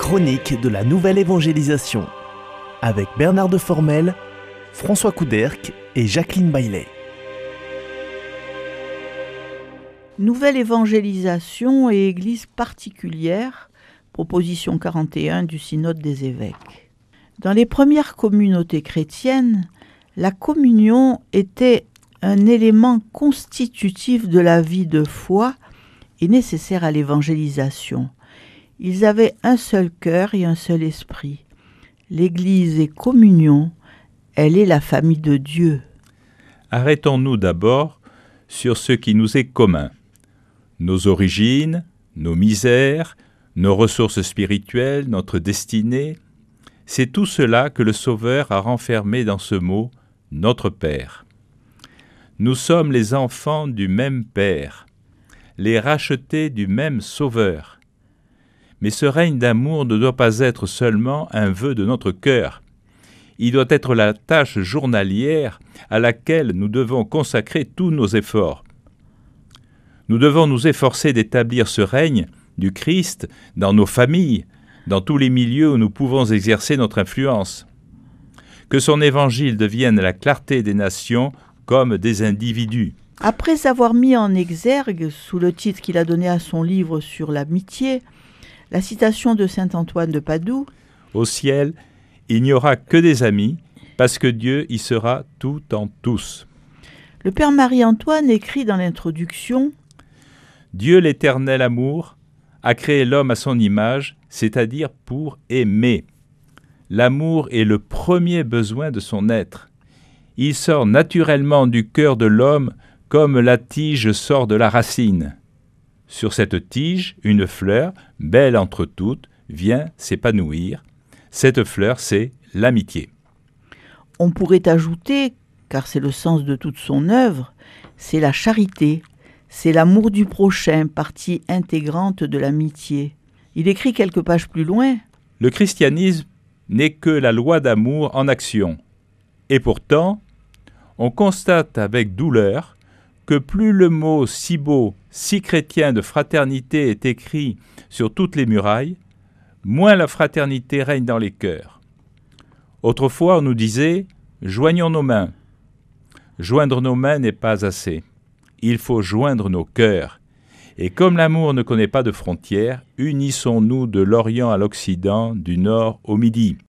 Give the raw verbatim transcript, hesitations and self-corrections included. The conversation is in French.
chronique de la nouvelle évangélisation avec Bernard de Formel, François Couderc et Jacqueline Baillet. Nouvelle évangélisation et église particulière, proposition quarante et un du synode des évêques. Dans les premières communautés chrétiennes, la communion était un élément constitutif de la vie de foi et nécessaire à l'évangélisation. Ils avaient un seul cœur et un seul esprit. L'Église est communion, elle est la famille de Dieu. Arrêtons-nous d'abord sur ce qui nous est commun. Nos origines, nos misères, nos ressources spirituelles, notre destinée, c'est tout cela que le Sauveur a renfermé dans ce mot « Notre Père ». Nous sommes les enfants du même Père, les rachetés du même Sauveur. Mais ce règne d'amour ne doit pas être seulement un vœu de notre cœur. Il doit être la tâche journalière à laquelle nous devons consacrer tous nos efforts. Nous devons nous efforcer d'établir ce règne du Christ dans nos familles, dans tous les milieux où nous pouvons exercer notre influence. Que son évangile devienne la clarté des nations comme des individus. Après avoir mis en exergue, sous le titre qu'il a donné à son livre sur l'amitié, la citation de saint Antoine de Padoue, « Au ciel, il n'y aura que des amis, parce que Dieu y sera tout en tous. » Le Père Marie-Antoine écrit dans l'introduction « Dieu l'éternel amour a créé l'homme à son image, c'est-à-dire pour aimer. L'amour est le premier besoin de son être. Il sort naturellement du cœur de l'homme comme la tige sort de la racine. Sur cette tige, une fleur, belle entre toutes, vient s'épanouir. Cette fleur, c'est l'amitié. » On pourrait ajouter, car c'est le sens de toute son œuvre, c'est la charité, c'est l'amour du prochain, partie intégrante de l'amitié. Il écrit quelques pages plus loin « Le christianisme n'est que la loi d'amour en action. Et pourtant, on constate avec douleur que plus le mot si beau, si chrétien de fraternité est écrit sur toutes les murailles, moins la fraternité règne dans les cœurs. Autrefois, on nous disait « joignons nos mains ». Joindre nos mains n'est pas assez. Il faut joindre nos cœurs. Et comme l'amour ne connaît pas de frontières, unissons-nous de l'Orient à l'Occident, du Nord au Midi.